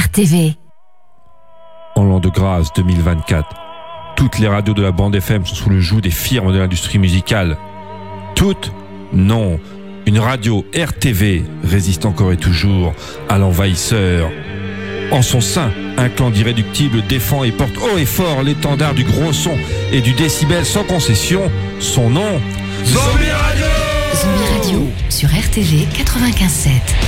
RTV. En l'an de grâce 2024, toutes les radios de la bande FM sont sous le joug des firmes de l'industrie musicale. Toutes ? Non. Une radio RTV résiste encore et toujours à l'envahisseur. En son sein, un clan d'irréductibles défend et porte haut et fort l'étendard du gros son et du décibel sans concession. Son nom, Zombie Radio. Zombie Radio sur RTV 95.7.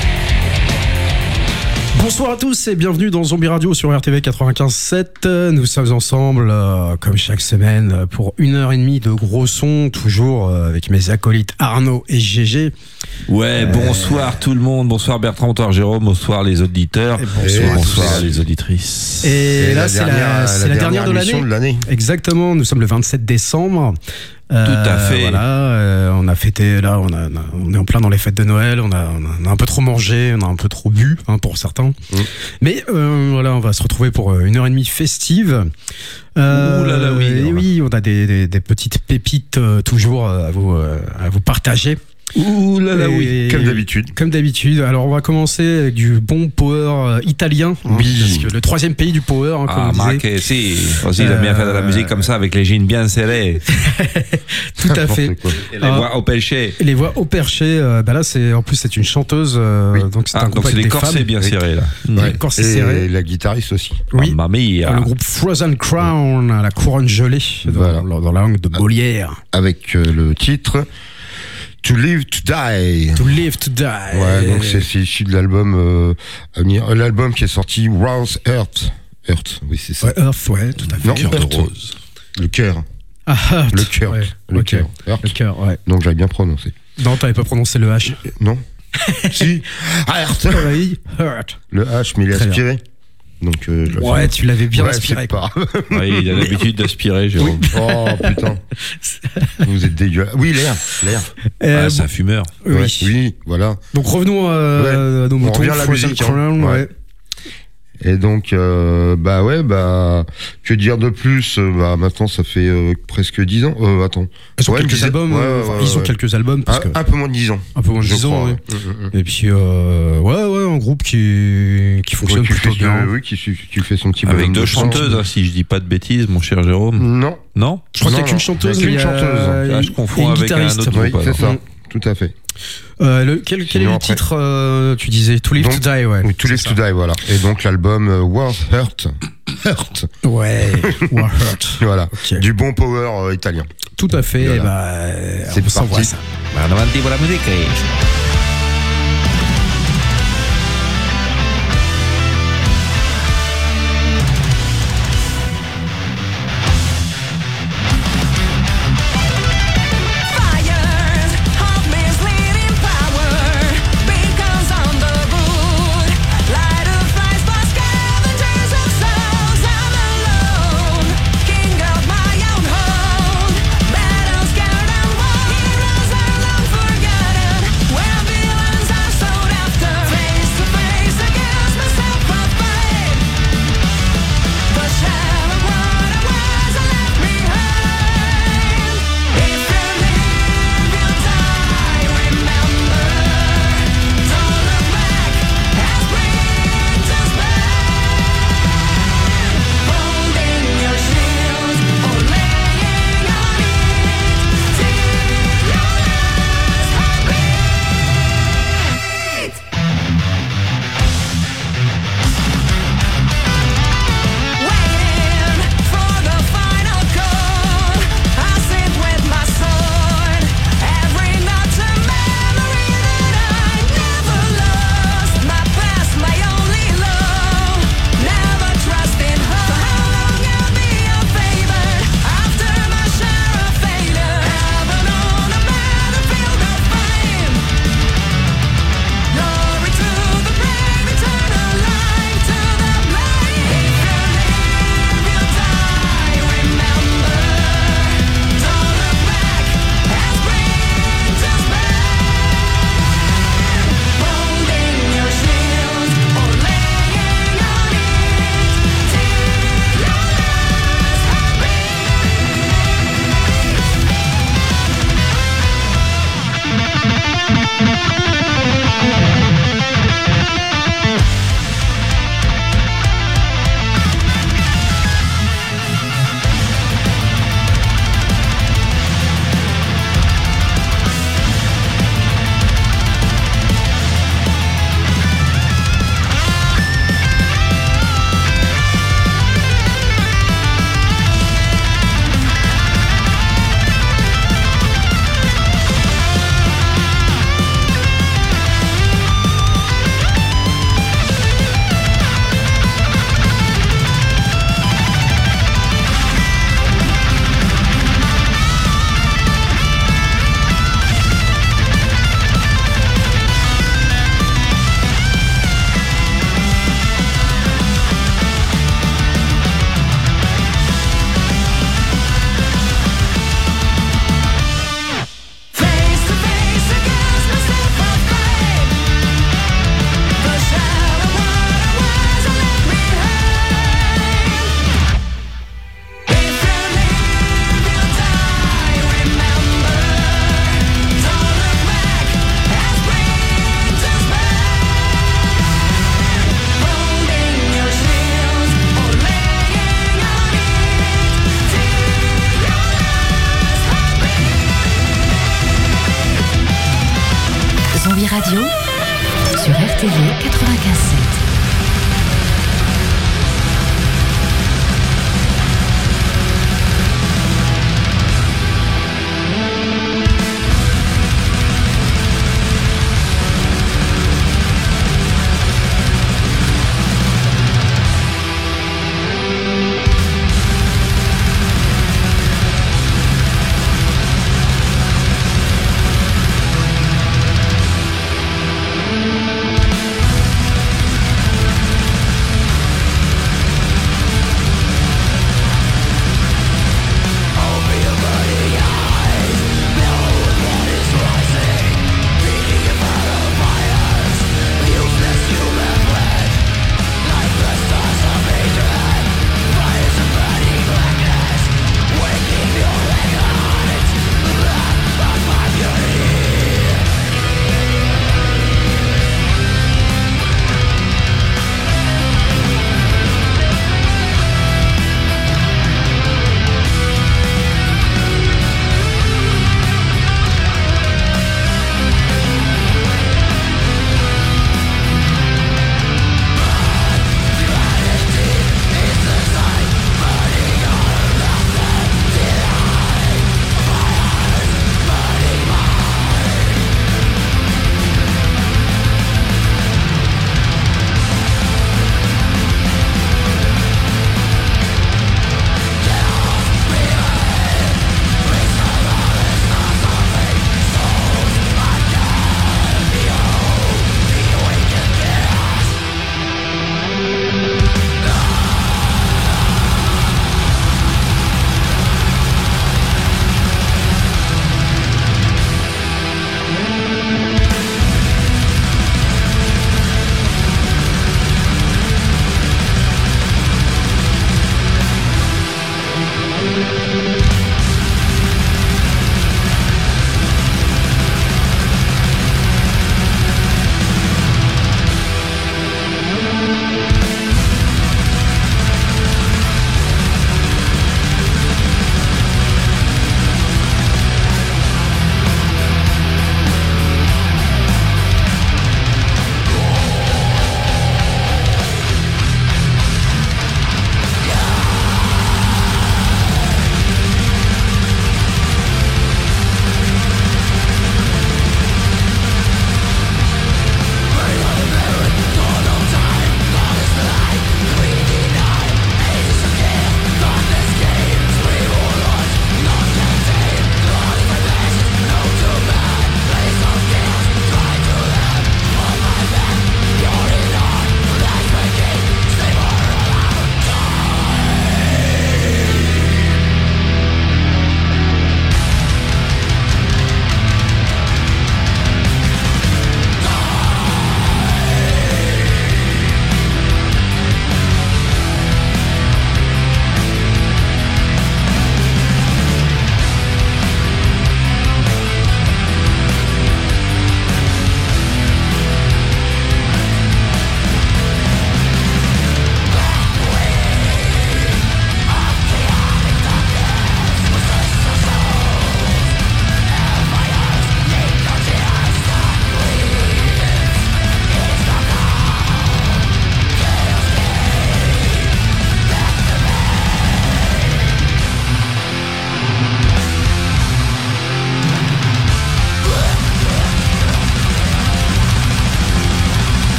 Bonsoir à tous et bienvenue dans Zombie Radio sur RTV 95.7. Nous sommes ensemble, comme chaque semaine, pour 1h30 de gros son, toujours avec mes acolytes Arnaud et GG. Ouais, bonsoir tout le monde, bonsoir Bertrand, bonsoir Jérôme, bonsoir les auditeurs, bonsoir les auditrices. Et là, c'est la dernière de l'année. Exactement, nous sommes le 27 décembre. Tout à fait. Voilà, on a fêté, là, on est en plein dans les fêtes de Noël, on a un peu trop mangé, on a un peu trop bu, hein, pour certains. Mais voilà, on va se retrouver pour 1h30 festive. Ouh là là, oui, on a des petites pépites toujours à vous partager. Ouh là là, oui. Comme d'habitude. Alors, on va commencer avec du bon power italien. Hein, parce que le troisième pays du power, hein, comme on disait. Que si. Aussi, il a bien fait de la musique comme ça, avec les jeans bien serrés. Tout à fait. Et les voix au perché. Les voix au perché, là, en plus, c'est une chanteuse. Oui. Donc, c'est un groupe avec des corsets femmes. bien serrés, là. Ouais, corsets serrés. Et la guitariste aussi. Oui. Mamma mia. Le groupe Frozen Crown, la couronne gelée, dans la langue de Molière. Avec le titre To Live to Die. To Live to Die. Ouais, donc c'est issu de l'album l'album qui est sorti Rose Earth. Earth, oui, c'est ça. Ouais, Earth, ouais, tout à fait. Non, Cœur de rose. Le cœur. Ah, Earth. Le cœur. Ouais. Le Ok. cœur. Earth. Le cœur, ouais. Donc j'avais bien prononcé. Non, t'avais pas prononcé le H. Non. Si. Earth. Oui, Earth. Le H, mais il est Très bien. aspiré. Donc, ouais, tu l'avais bien aspiré. C'est pas. Oui, il a l'habitude d'aspirer, Jérôme. Oh putain. Vous êtes dégueulasse. Oui, l'air. C'est un fumeur. Oui, voilà. Donc revenons à nos moutons. On revient à la Frozen musique. Crown, ouais. Et donc, que dire de plus ? Maintenant, ça fait presque 10 ans. Attends. Ils ont quelques albums. Ils ont quelques albums. Parce que un peu moins de 10 ans. Un peu moins de 10 ans, crois, oui. ouais. Et puis, un groupe qui fonctionne plutôt bien. Oui, qui fait son petit Avec bonhomme deux de chanteuses, hein, si je dis pas de bêtises, mon cher Jérôme. Non. Non ? Je crois qu'il n'y a Non, qu'une chanteuse. il y a qu'une chanteuse. Là, je confonds avec un autre Oui, groupe. c'est alors. ça. Tout à fait. Quel est le titre tu disais To Live to Die, ouais. Oui, To Live to Die, voilà. Et donc l'album World Hurt. Ouais, War Hurt. Voilà. Okay. Du bon power italien. Tout à fait. Voilà. C'est on s'envoie ça. Vado avanti con la musica. Well,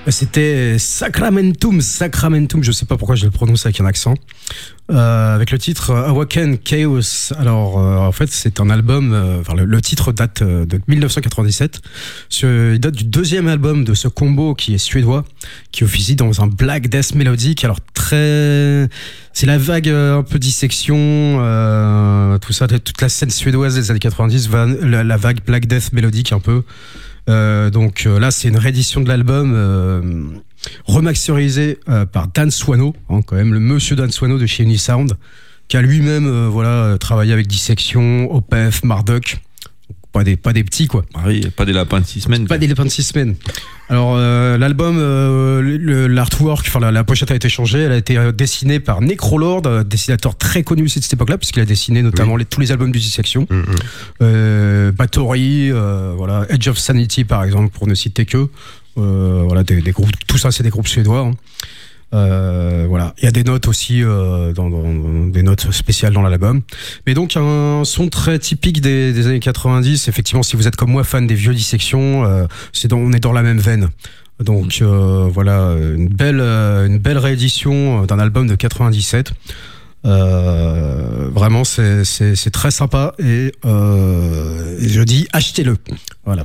C'était Sacramentum, je sais pas pourquoi je le prononce avec un accent, avec le titre Awaken Chaos. Alors en fait c'est un album, le titre date de 1997, il date du deuxième album de ce combo qui est suédois, qui officie dans un black death mélodique. Alors c'est la vague un peu dissection, tout ça, toute la scène suédoise des années 90, la vague black death mélodique un peu. Donc là c'est une réédition de l'album remasterisée par Dan Swano, hein, quand même le monsieur Dan Swano de chez Unisound, qui a lui-même travaillé avec Dissection, Opeth, Marduk. Pas des petits quoi. Oui, pas des lapins de 6 semaines. Pas des lapins de 6 semaines. Alors l'album, l'artwork, la pochette a été changée. Elle a été dessinée par Necrolord, dessinateur très connu aussi de cette époque-là, puisqu'il a dessiné notamment tous les albums du Dissection. Bathory, Edge of Sanity par exemple, pour ne citer que. Des groupes, tout ça c'est des groupes suédois. Hein. Il y a des notes aussi dans des notes spéciales dans l'album, mais donc un son très typique des années 90. Effectivement, si vous êtes comme moi fan des vieux Dissection, on est dans la même veine. Donc une belle réédition d'un album de 97. Vraiment c'est très sympa et je dis achetez-le. Voilà.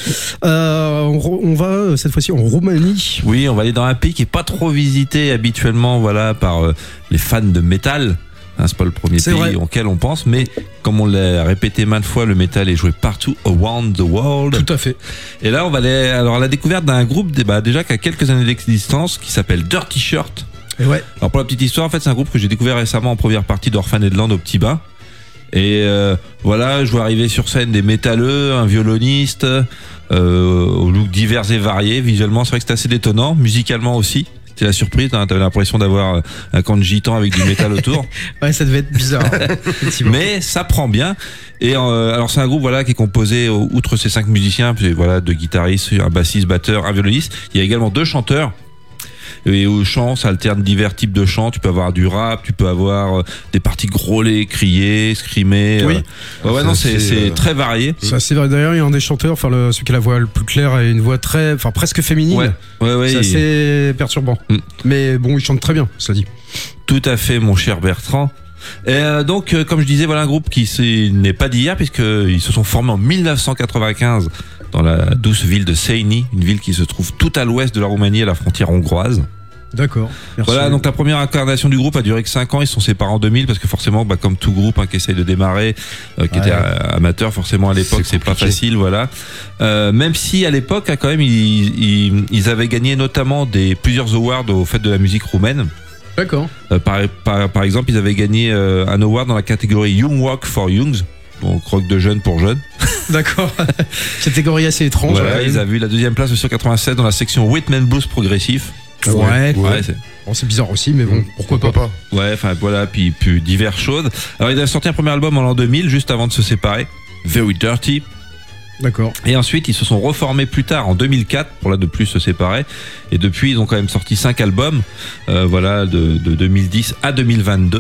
On va cette fois-ci en Roumanie. Oui, on va aller dans un pays qui est pas trop visité habituellement, par les fans de métal. Hein, c'est pas le premier pays auquel on pense, mais comme on l'a répété maintes fois, le métal est joué partout around the world. Tout à fait. Et là, on va aller à la découverte d'un groupe déjà qui a quelques années d'existence, qui s'appelle Dirty Shirt. Et ouais. Alors pour la petite histoire, en fait, c'est un groupe que j'ai découvert récemment en première partie d'Orphaned au Petit Bain. Et je vois arriver sur scène des métalleux, un violoniste, au look divers et variés. Visuellement, c'est vrai que c'était assez détonnant. Musicalement aussi. C'était la surprise, hein, t'avais l'impression d'avoir un camp de gitans avec du métal autour. Ouais, ça devait être bizarre. Mais ça prend bien. Et alors c'est un groupe qui est composé, outre ces 5 musiciens, deux guitaristes, un bassiste, batteur, un violoniste. Il y a également 2 chanteurs. Et au chant, ça alterne divers types de chants. Tu peux avoir du rap, tu peux avoir des parties grôlées, crier, scrimer. Oui. C'est très varié. C'est assez varié. D'ailleurs, il y a un des chanteurs, celui qui a la voix le plus claire, a une voix presque féminine. Ouais, c'est assez perturbant. Mais bon, il chante très bien, ça dit. Tout à fait, mon cher Bertrand. Et donc, comme je disais, un groupe qui n'est pas d'hier, puisqu'ils se sont formés en 1995 dans la douce ville de Seini, une ville qui se trouve tout à l'ouest de la Roumanie, à la frontière hongroise. D'accord. Merci. Voilà, donc la première incarnation du groupe a duré que 5 ans. Ils se sont séparés en 2000 parce que forcément, comme tout groupe qui essaye de démarrer, qui était amateur, forcément à l'époque, c'est pas facile, voilà. Même si à l'époque, quand même, ils avaient gagné notamment plusieurs awards aux fêtes de la musique roumaine. D'accord. Par exemple, ils avaient gagné un award dans la catégorie Young Rock for Youngs. Donc rock de jeunes pour jeunes. D'accord. Catégorie assez étrange. Voilà, ils avaient eu la 2e place sur 87 dans la section Rhythm and Blues progressif. C'est bizarre aussi, mais bon, pourquoi pas. Ouais, puis diverses choses. Alors ils avaient sorti un premier album en l'an 2000, juste avant de se séparer, Very Dirty. D'accord. Et ensuite ils se sont reformés plus tard en 2004 pour là de plus se séparer. Et depuis ils ont quand même sorti 5 albums, de 2010 à 2022.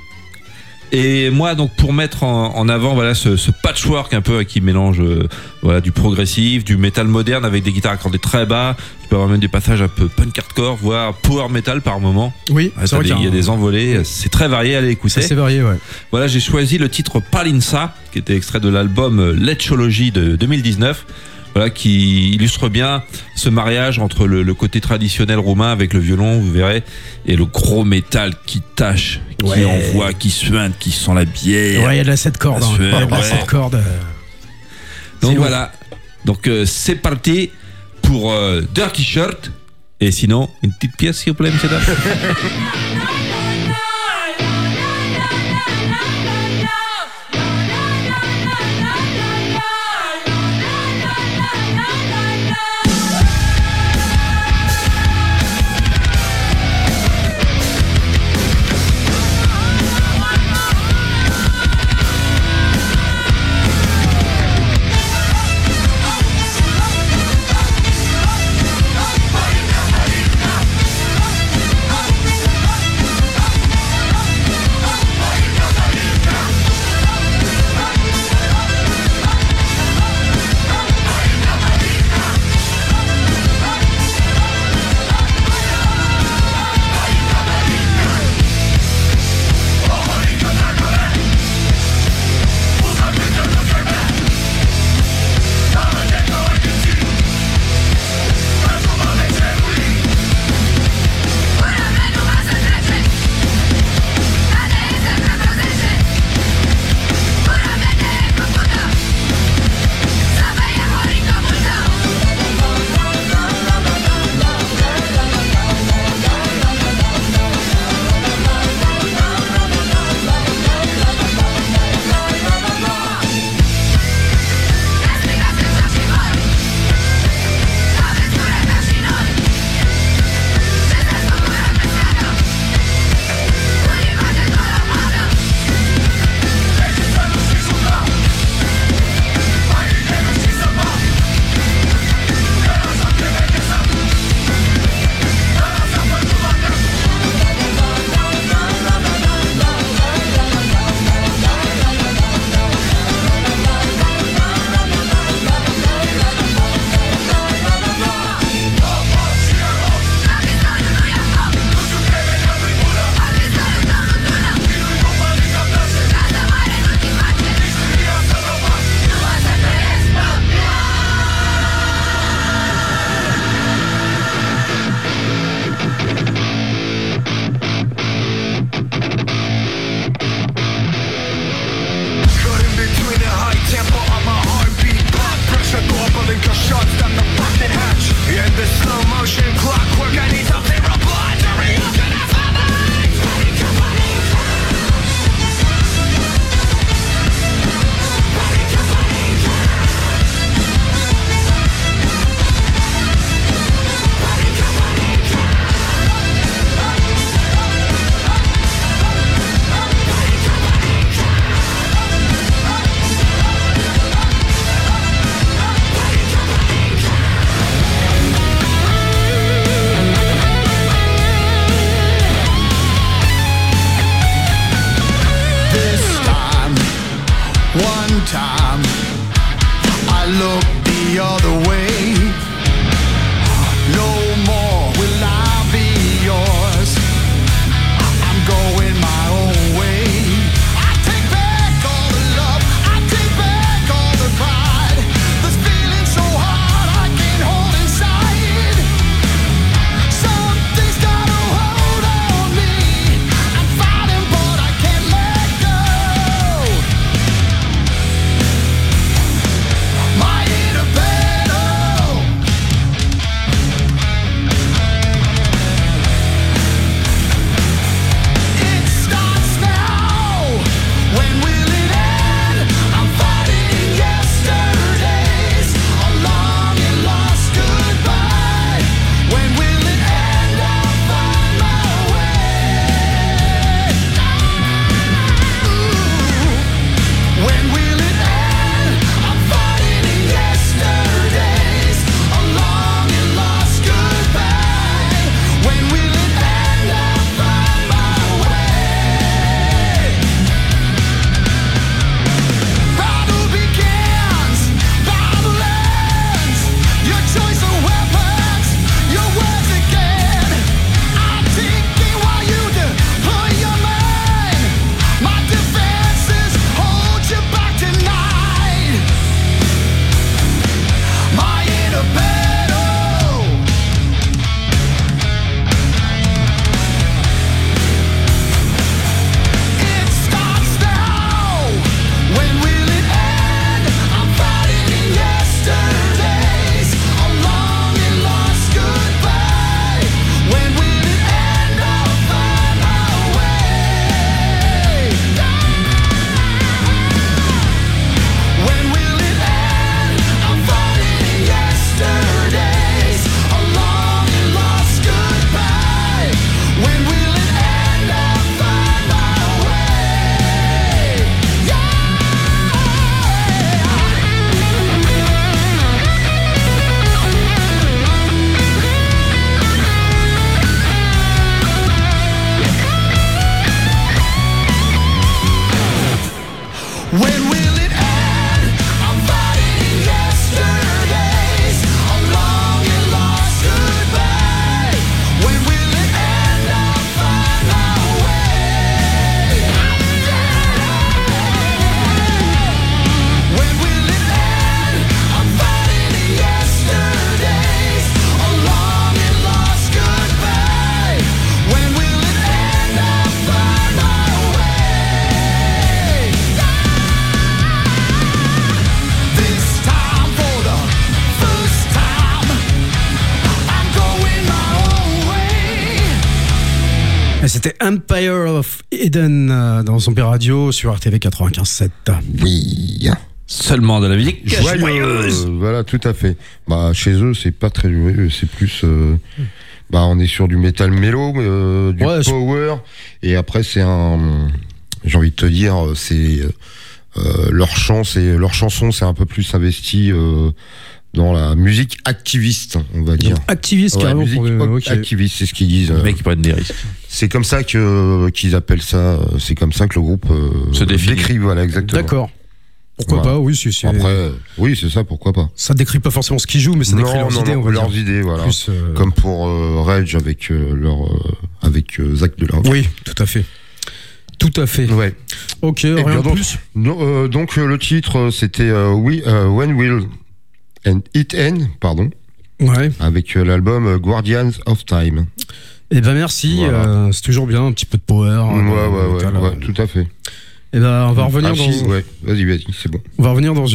Et moi, donc, pour mettre en avant ce patchwork un peu qui mélange du progressif, du métal moderne avec des guitares accordées très bas, tu peux avoir même des passages un peu punk hardcore, voire power metal par moment. Oui, c'est vrai il y a des envolées, c'est très varié, allez écouter. C'est varié, ouais. Voilà, j'ai choisi le titre Palinsa, qui était extrait de l'album Lechology de 2019. Qui illustre bien ce mariage entre le côté traditionnel roumain avec le violon, vous verrez, et le gros métal qui tâche, qui envoie, qui suinte, qui sent la bière. Ouais, il y a de la 7 cordes. Il y a de la 7 cordes. Donc voilà. Donc c'est parti pour Dirty Shirt. Et sinon, une petite pièce s'il vous plaît, monsieur Daf. C'était Empire of Eden dans Zombie Radio sur RTV 95.7. Oui. Seulement de la musique Joyeuse. Voilà, tout à fait. Bah, chez eux, c'est pas très joyeux, c'est plus. Bah, on est sur du metal mélo, du power, et après c'est j'ai envie de te dire, c'est leur chanson, c'est un peu plus investi dans la musique activiste, on va dire. Activiste, carrément. Activiste, c'est ce qu'ils disent. Les mecs qui prennent des risques. C'est comme ça qu'ils appellent ça. C'est comme ça que le groupe se décrit. Voilà, exactement. D'accord. Pourquoi pas, oui, c'est... Après, oui, c'est ça, pourquoi pas. Ça décrit pas forcément ce qu'ils jouent, mais ça décrit leurs idées, on va dire. Leurs idées, voilà. Plus, comme pour Rage avec Zach Delarue. Oui, tout à fait. Tout à fait. Ouais. Ok, et rien de plus. Donc le titre, c'était When Will It End, pardon. Ouais. Avec l'album Guardians of Time. Eh ben merci, voilà. C'est toujours bien, un petit peu de power. Ouais, tout à fait. Et ben on va revenir vas-y, c'est bon. On va revenir dans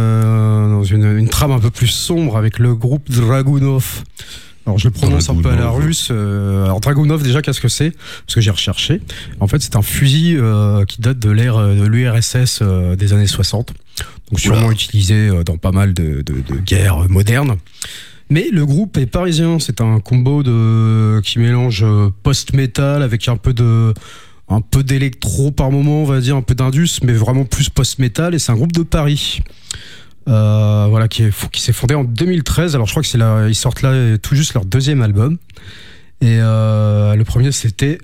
une trame un peu plus sombre avec le groupe Dragunov. Alors je le prononce un peu à la russe. Alors Dragunov, déjà, qu'est-ce que c'est ? Parce que j'ai recherché. En fait, c'est un fusil qui date de l'ère de l'URSS des années 60. Donc sûrement utilisé dans pas mal de guerres modernes. Mais le groupe est parisien. C'est un combo qui mélange post-metal avec un peu d'électro par moment, on va dire, un peu d'indus, mais vraiment plus post-metal. Et c'est un groupe de Paris. Voilà, qui s'est fondé en 2013. Alors je crois que ils sortent là tout juste leur deuxième album. Et le premier c'était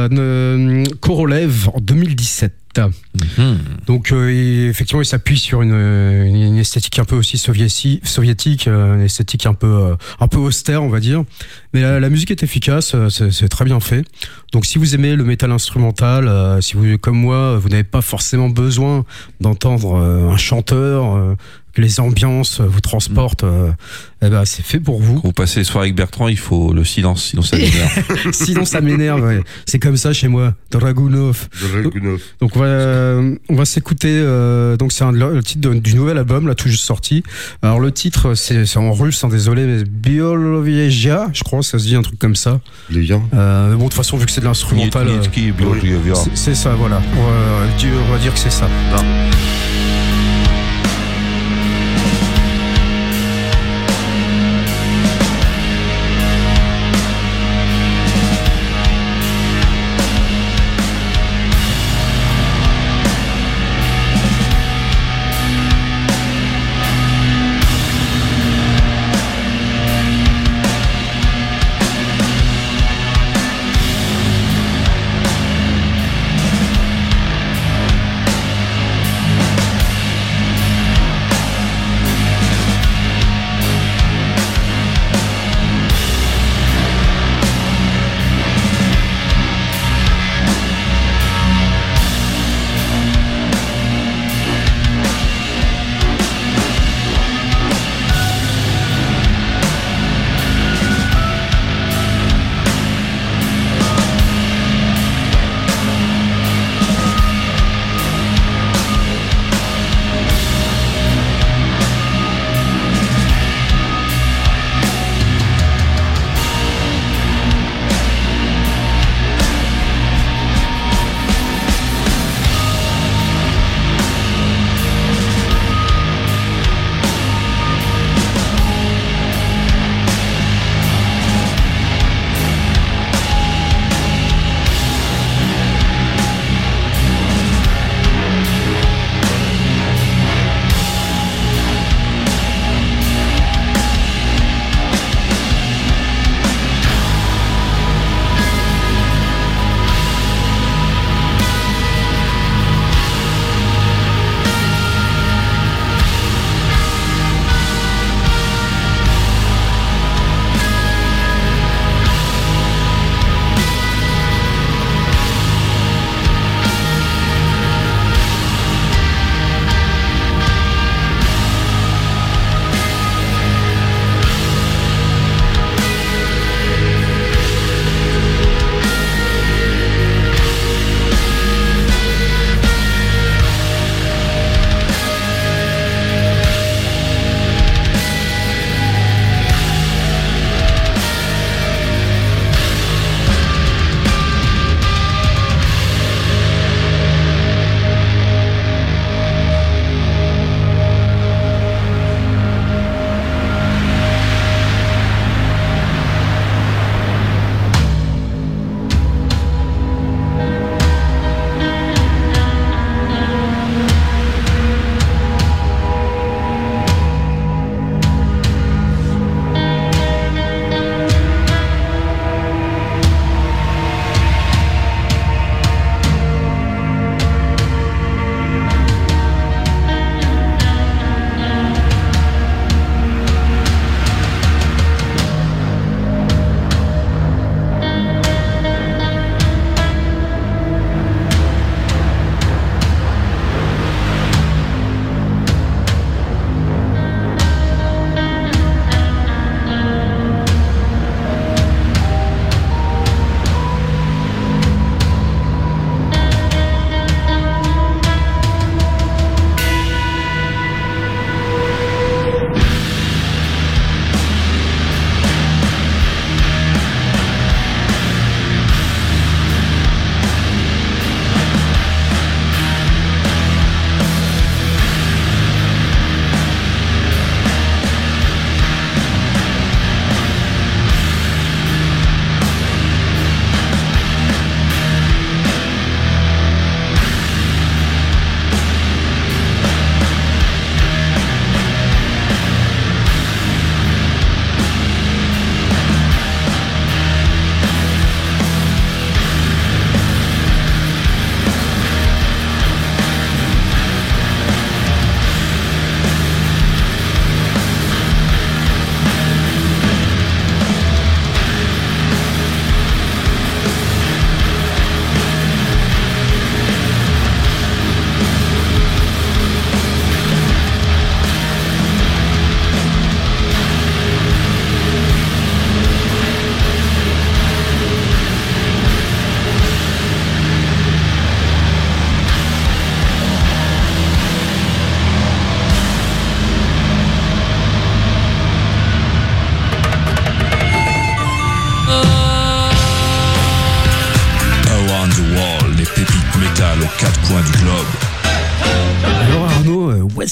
Korolev en 2017. Donc effectivement, il s'appuie sur une esthétique un peu aussi soviétique, une esthétique un peu austère, on va dire. Mais la musique est efficace, c'est très bien fait. Donc si vous aimez le métal instrumental, si vous, comme moi, vous n'avez pas forcément besoin d'entendre un chanteur, que les ambiances vous transportent, eh ben c'est fait pour vous. Quand vous passez les soirées avec Bertrand, il faut le silence, sinon ça m'énerve. Sinon ça m'énerve, ouais. C'est comme ça chez moi. Dragunov. Donc on va s'écouter. Donc c'est le titre du nouvel album là, tout juste sorti. Alors le titre c'est en russe, hein, désolé, mais Bioloveja, je crois, ça se dit un truc comme ça. Les gens. Bon, de toute façon, vu que c'est de l'instrumental, c'est ça, voilà. On va dire que c'est ça. Non.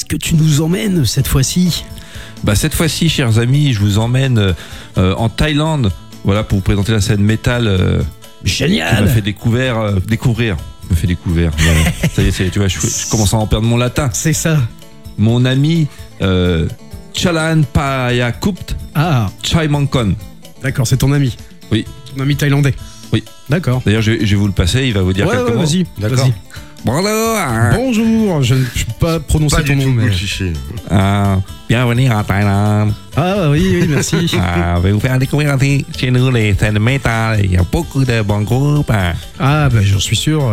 que tu nous emmènes cette fois-ci ? Bah cette fois-ci, chers amis, je vous emmène en Thaïlande, voilà, pour vous présenter la scène métal. Génial. Qui m'a fait découvrir. Me fait découvrir. Voilà. Ça y est, tu vois, je commence à en perdre mon latin. C'est ça. Mon ami Chalan Payakupt Chaimangkon. D'accord, c'est ton ami. Oui. Ton ami thaïlandais. Oui. D'accord. D'ailleurs, je vais vous le passer, il va vous dire quelques mots. Vas-y. D'accord. Vas-y. Bonjour. Bonjour, je ne peux pas prononcer ton nom. Mais... Bienvenue en Thaïlande. Ah oui, merci. Je vais vous faire découvrir chez nous les scènes métal. Il y a beaucoup de bons groupes. Ah bah j'en suis sûr.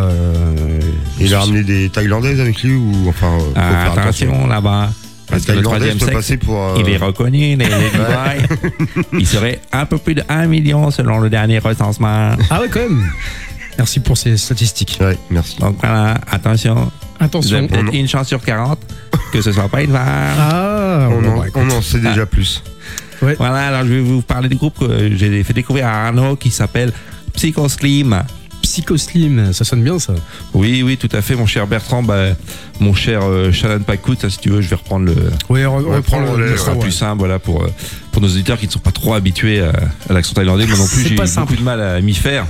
Il a ramené des Thaïlandaises avec lui ou enfin. Attention là-bas. Parce que le troisième sexe, il est reconnu, les Dubaï. Il serait un peu plus de 1 million selon le dernier recensement. Ah ouais, quand même. Merci pour ces statistiques. Ouais, merci. Donc voilà, attention. Vous avez peut-être une chance sur 40 que ce soit pas une femme. Ah, on en sait déjà plus. Ouais. Voilà, alors je vais vous parler du groupe que j'ai fait découvrir à Arnaud qui s'appelle Psycho Slim. Psycho Slim, ça sonne bien ça. Oui, tout à fait, mon cher Bertrand. Mon cher Chalan Payakupt, si tu veux, je vais reprendre le. Oui, reprendre le. Ce sera plus simple, voilà, pour nos auditeurs qui ne sont pas trop habitués à l'accent thaïlandais. Moi non plus, j'ai eu beaucoup de mal à m'y faire.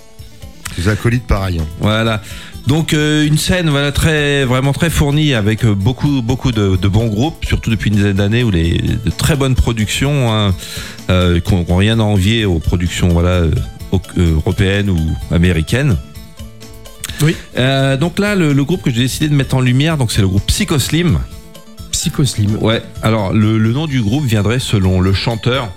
Les acolytes, pareil. Voilà. Donc une scène vraiment très fournie avec beaucoup de bons groupes, surtout depuis une dizaine d'années où de très bonnes productions qui n'ont rien à envier aux productions européennes ou américaines. Oui. Donc là, le groupe que j'ai décidé de mettre en lumière, donc c'est le groupe Psycho Slim. Psycho Slim. Ouais. Alors le nom du groupe viendrait selon le chanteur,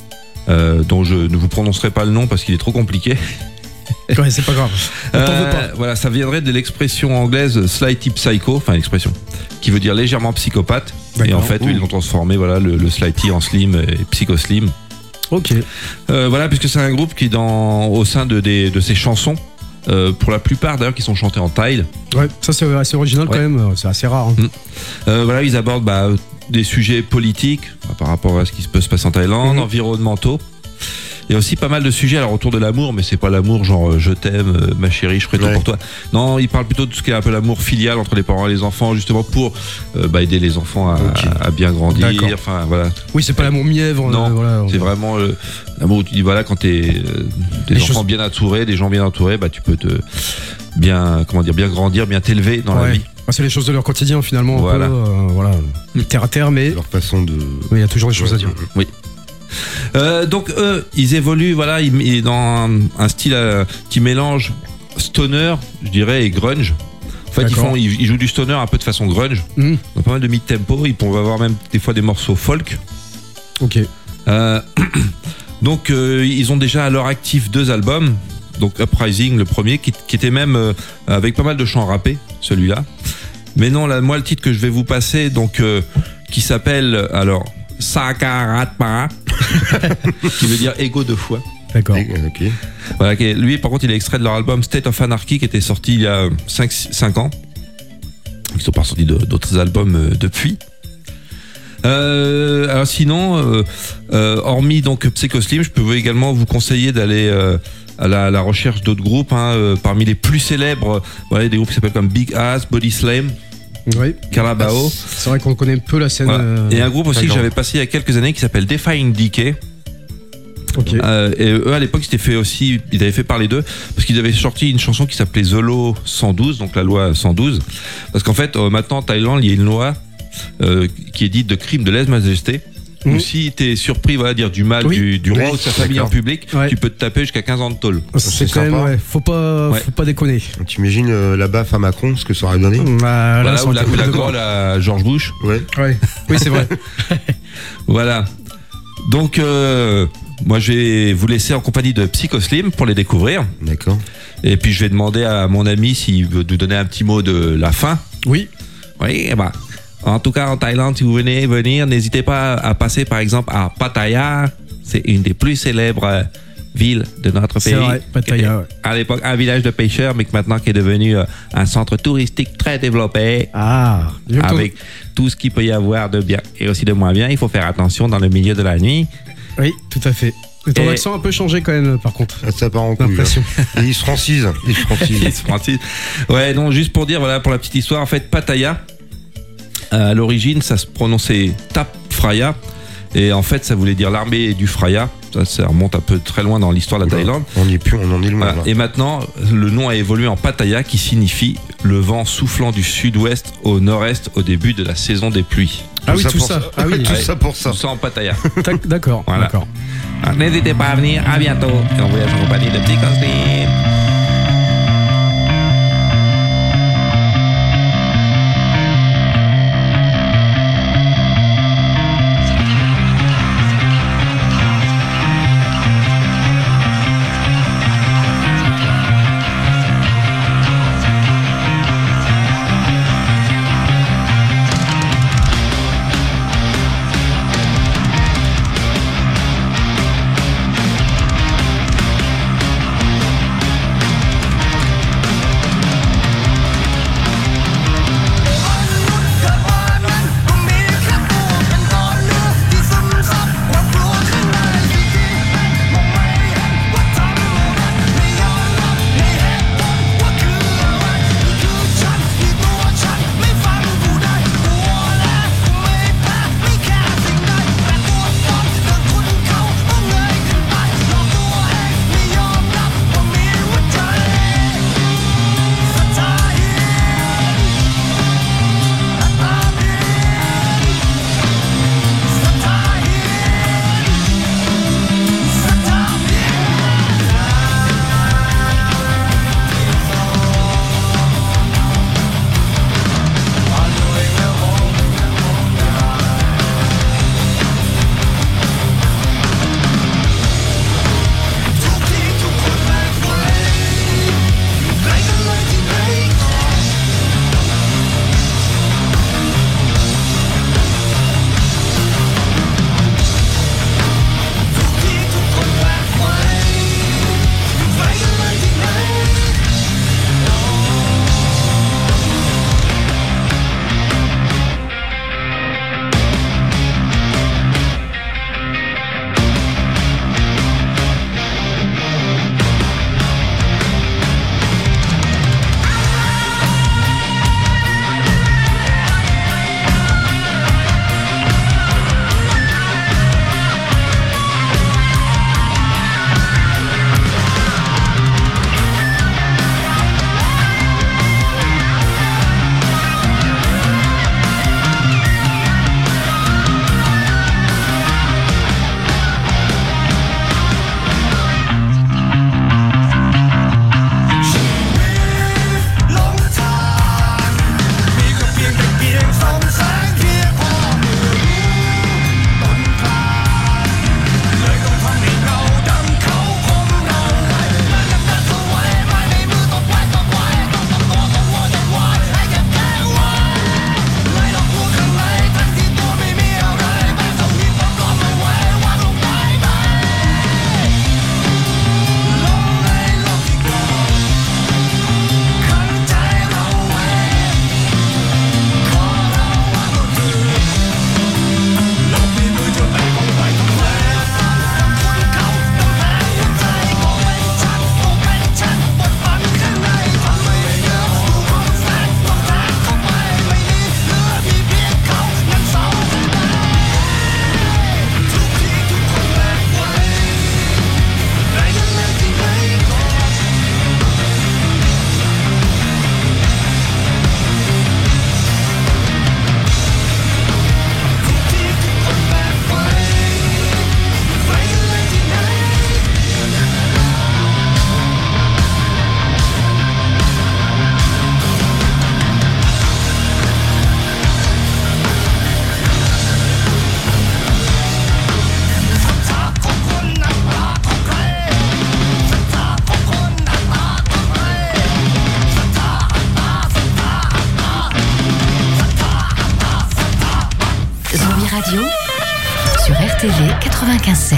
dont je ne vous prononcerai pas le nom parce qu'il est trop compliqué. Ouais, c'est pas grave. On t'en veut pas. Voilà, ça viendrait de l'expression anglaise slightly psycho, enfin l'expression qui veut dire légèrement psychopathe. D'accord. Et en fait, ils ont transformé le slightly en slim et psycho slim. Ok. Voilà, puisque c'est un groupe qui est au sein de ses chansons, pour la plupart d'ailleurs, qui sont chantées en thaï. Ouais, ça c'est assez original quand même. C'est assez rare. Hein. Voilà, ils abordent des sujets politiques par rapport à ce qui peut se passer en Thaïlande, environnementaux. Il y a aussi pas mal de sujets autour de l'amour, mais c'est pas l'amour genre je t'aime, ma chérie, je ferai tout pour toi. Non, il parle plutôt de ce qui est un peu l'amour filial entre les parents et les enfants, justement pour aider les enfants à bien grandir. Enfin voilà. Oui, c'est pas l'amour mièvre. Non, c'est vraiment l'amour où tu dis voilà, quand t'es des enfants bien entourés, des gens bien entourés, tu peux bien grandir, bien t'élever dans la vie. C'est les choses de leur quotidien finalement. Voilà. Un peu, terre à terre, mais leur façon de. Oui, il y a toujours des choses à dire. Oui. Donc eux, ils évoluent dans un style qui mélange stoner, je dirais, et grunge. En fait, ils jouent du stoner un peu de façon grunge. Donc pas mal de mid-tempo. Ils peuvent avoir même des fois des morceaux folk. Ok. Donc ils ont déjà à leur actif 2 albums. Donc Uprising, le premier, qui était même avec pas mal de chants rappés, celui-là. Mais non, moi le titre que je vais vous passer, qui s'appelle Sakaratpa, qui veut dire ego de foi. D'accord. Ok. Voilà, lui, par contre, il est extrait de leur album State of Anarchy qui était sorti il y a 5 ans. Ils sont pas sortis d'autres albums depuis. Alors sinon, hormis donc Psycho Slim, je peux également vous conseiller d'aller à la recherche d'autres groupes. Parmi les plus célèbres, des groupes qui s'appellent comme Big Ass, Body Slam. Oui. Carabao. C'est vrai qu'on connaît peu la scène. Et un groupe aussi que j'avais passé il y a quelques années qui s'appelle Defying Decay. Ok. Et eux à l'époque ils avaient fait parler d'eux parce qu'ils avaient sorti une chanson qui s'appelait The Law 112, donc la loi 112. Parce qu'en fait maintenant en Thaïlande il y a une loi qui est dite de crime de lèse-majesté. Ou si t'es surpris dire du mal du roi ou de sa famille en public, tu peux te taper jusqu'à 15 ans de tôle. C'est quand même, faut pas déconner. Tu imagines la baffe à Macron, ce que ça aurait donné. Ou la gueule à George Bush. Ouais. Oui, c'est vrai. Voilà. Donc moi je vais vous laisser en compagnie de Psycho Slim pour les découvrir. D'accord. Et puis je vais demander à mon ami s'il veut nous donner un petit mot de la fin. Oui. En tout cas, en Thaïlande, si vous venez venir, n'hésitez pas à passer par exemple à Pattaya. C'est une des plus célèbres villes de notre pays. C'est vrai, Pattaya. À l'époque, un village de pêcheurs, mais maintenant qui est devenu un centre touristique très développé. Avec tout ce qu'il peut y avoir de bien et aussi de moins bien. Il faut faire attention dans le milieu de la nuit. Oui, tout à fait. Mais ton accent a un peu changé quand même, par contre. Ça part en couille. Et il se francise. Ouais, non, juste pour dire, pour la petite histoire, en fait, Pattaya, À l'origine, ça se prononçait Tap Fraya. Et en fait, ça voulait dire l'armée du Fraya. Ça remonte un peu très loin dans l'histoire de la Thaïlande. On n'y est plus, on en est loin. Voilà. Et maintenant, le nom a évolué en Pattaya, qui signifie le vent soufflant du sud-ouest au nord-est au début de la saison des pluies. Ah oui, tout ça. Ah oui, tout ça pour ça. Tout ça en Pattaya. D'accord. Voilà. D'accord. Alors, n'hésitez pas à venir. À bientôt. Et on voyage en compagnie de Petit Constantine. Radio sur RTV 95.7.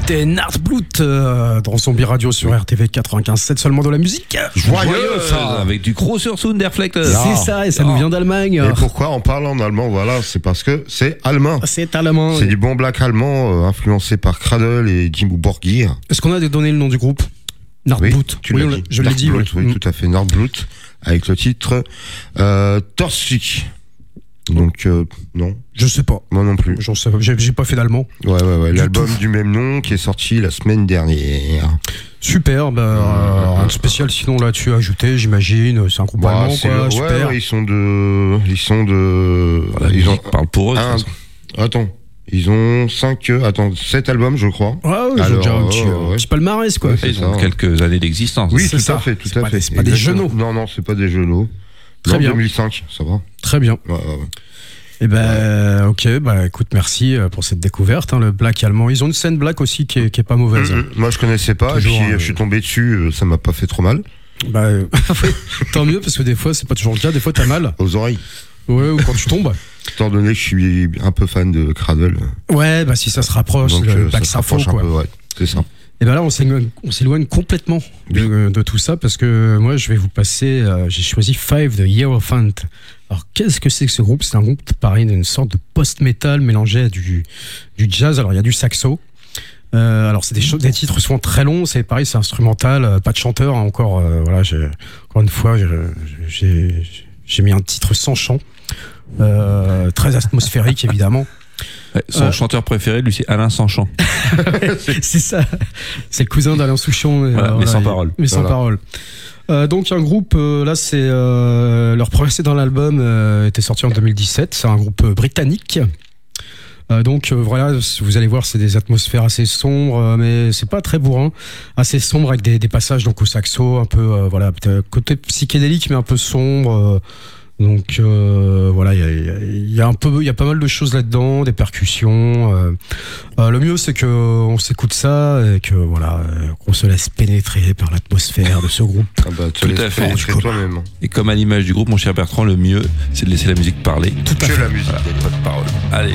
C'était Nardblut dans Zombie Radio sur RTV 95.7, seulement de la musique. Joyeux ça, avec du großer Sounderfleck. C'est ça, et ça nous vient d'Allemagne. Et pourquoi on parle en allemand? Voilà, c'est parce que c'est allemand. C'est allemand. C'est du bon black allemand influencé par Cradle et Dimmu Borgir. Est-ce qu'on a donné le nom du groupe? Nardblut. Oui, je l'ai dit. Oui, tout à fait. Nardblut avec le titre Torsvik. Donc non. Je sais pas. Moi non plus. J'en sais pas. J'ai pas fait d'allemand. Ouais. L'album du même nom qui est sorti la semaine dernière. Super. Un spécial sinon là-dessus à ajouter, j'imagine. C'est un groupe allemand, quoi. Super. Ouais, ils sont de. Voilà, ils parlent pour eux. Attends. Ils ont 7 albums, je crois. Ouais, ils ont déjà un petit palmarès, quoi. Ouais, ils ont quelques années d'existence. Oui, tout à fait. C'est pas des genoux. Non, c'est pas des genoux. Très bien. 2005, ça va. Très bien. Ouais. Et ok, écoute, merci pour cette découverte, le black allemand. Ils ont une scène black aussi qui est pas mauvaise. Moi, je connaissais pas, toujours, et puis je suis tombé dessus, ça m'a pas fait trop mal. Tant mieux, parce que des fois, c'est pas toujours le cas, des fois, t'as mal. Aux oreilles. Ouais, ou quand tu tombes. Étant donné que je suis un peu fan de Cradle. Ouais, si ça se rapproche, le black sympho, quoi. Peu, ouais, c'est ça. Et là, on s'éloigne complètement de tout ça, parce que moi, je vais vous passer, j'ai choisi Five the Hierophant. Alors, qu'est-ce que c'est que ce groupe? C'est un groupe, pareil, d'une sorte de post-metal mélangé à du jazz. Alors, il y a du saxo. Alors, c'est des titres souvent très longs. C'est pareil, c'est instrumental, pas de chanteur, encore. Encore une fois, j'ai mis un titre sans chant. Très atmosphérique, évidemment. Ouais, son chanteur préféré, lui, c'est Alain Sanchon. C'est ça. C'est le cousin d'Alain Souchon. Mais sans parole. Mais sans parole. Donc un groupe, là c'est leur premier CD dans l'album était sorti en 2017. C'est un groupe britannique. Voilà, vous allez voir, c'est des atmosphères assez sombres, mais c'est pas très bourrin, assez sombre avec des passages donc au saxo, un peu côté psychédélique mais un peu sombre. Il y a pas mal de choses là-dedans, des percussions. Le mieux c'est que on s'écoute ça et que qu'on se laisse pénétrer par l'atmosphère de ce groupe. Tout à fait. Toi-même. Et comme à l'image du groupe, mon cher Bertrand, le mieux c'est de laisser la musique parler. Tout à fait. La musique, pas de parole. Allez.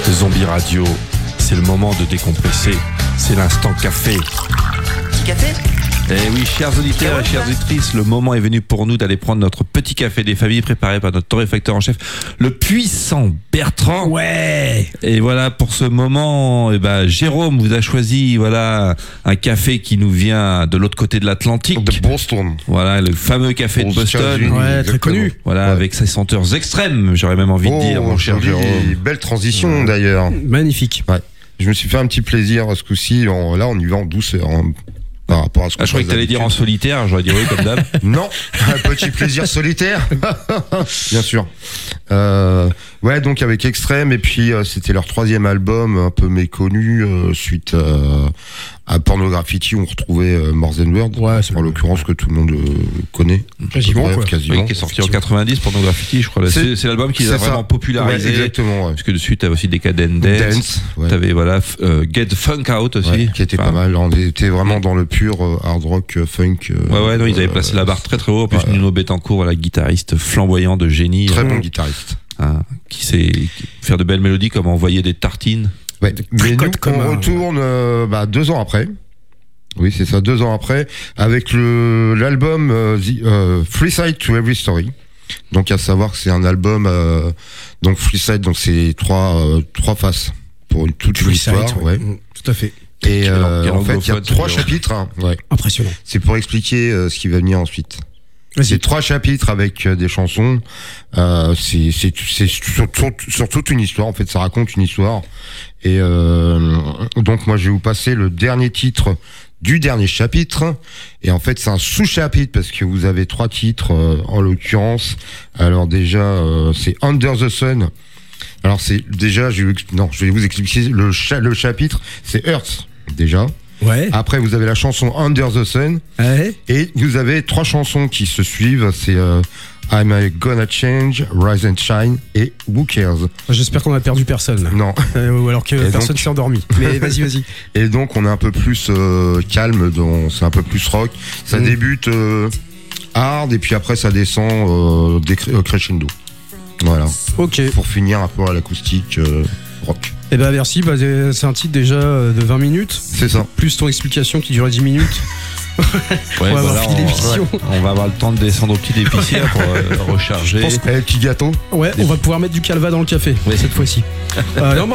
Zombie Radio, c'est le moment de décompresser. C'est l'instant café. Petit café ? Eh oui, chers auditeurs et chères auditrices, le moment est venu pour nous d'aller prendre notre petit café des familles préparé par notre torréfacteur en chef, le puissant Bertrand. Ouais. Et voilà, pour ce moment, Jérôme vous a choisi, un café qui nous vient de l'autre côté de l'Atlantique. De Boston. Voilà, le fameux café de Boston. Ouais, très connu. Voilà, Ouais. avec ses senteurs extrêmes, j'aurais même envie de dire, mon cher joli, Jérôme. belle transition d'ailleurs. Magnifique. Ouais. Je me suis fait un petit plaisir ce coup-ci. Là, on y va en douceur. Par rapport à ce que Je croyais que t'allais dire en solitaire, j'aurais dit oui comme d'hab. Non, un petit plaisir solitaire. Bien sûr. Ouais, donc avec Extrême, et puis c'était leur 3e album, un peu méconnu, suite à Pornograffiti, où on retrouvait More Than Words, Ouais, c'est en l'occurrence que tout le monde connaît. Quasiment, Bref, quoi. quasiment. Oui, qui est sorti en 90 pour Pornograffiti, je crois. C'est l'album qui les a c'est ça. vraiment popularisé. Ouais, exactement, ouais. Parce que dessus, t'avais aussi Decadent Dance. ouais. T'avais, Get Funk Out aussi. Ouais, qui était pas mal. On était vraiment dans le pur hard rock, funk. Non, ils avaient placé la barre très très haut. En plus, Nuno Bettencourt, guitariste flamboyant de génie. Très bon guitariste. Qui sait faire de belles mélodies comme envoyer des tartines. Ouais. Mais nous, comme on retourne 2 ans après. Oui, c'est ça, 2 ans après, avec l'album Free Side to Every Story. Donc, à savoir que c'est un album, donc Free Side, donc c'est 3 faces pour toute une histoire. Ouais. Tout à fait. Et Quel en fait, il y a anglophone, 3 ce chapitres. Ouais. Impressionnant. C'est pour expliquer ce qui va venir ensuite. Vas-y. C'est 3 chapitres avec des chansons. C'est sur toute une histoire. En fait, ça raconte une histoire. Et donc, moi, je vais vous passer le dernier titre du dernier chapitre. Et en fait, c'est un sous-chapitre parce que vous avez 3 titres en l'occurrence. Alors déjà, c'est Under the Sun. Alors c'est déjà, je vais vous expliquer le chapitre. C'est Earth déjà. Ouais. Après, vous avez la chanson Under the Sun. Ouais. Et vous avez 3 chansons qui se suivent. C'est I'm Gonna Change, Rise and Shine et Who Cares. J'espère qu'on a perdu personne. Là. Non. Ou alors que Et personne donc- s'est endormi. Mais vas-y. Et donc, on est un peu plus calme, c'est un peu plus rock. Ça débute hard et puis après, ça descend crescendo. Voilà. Ok. Pour finir un peu à l'acoustique rock. Eh ben merci. C'est un titre déjà de 20 minutes. C'est ça. Plus ton explication qui durait 10 minutes. Ouais, On va avoir fini l'émission. on va avoir le temps de descendre au petit épicier pour recharger. Je pense Petit gâteau. Ouais, on va pouvoir mettre du calva dans le café cette fois-ci. Non,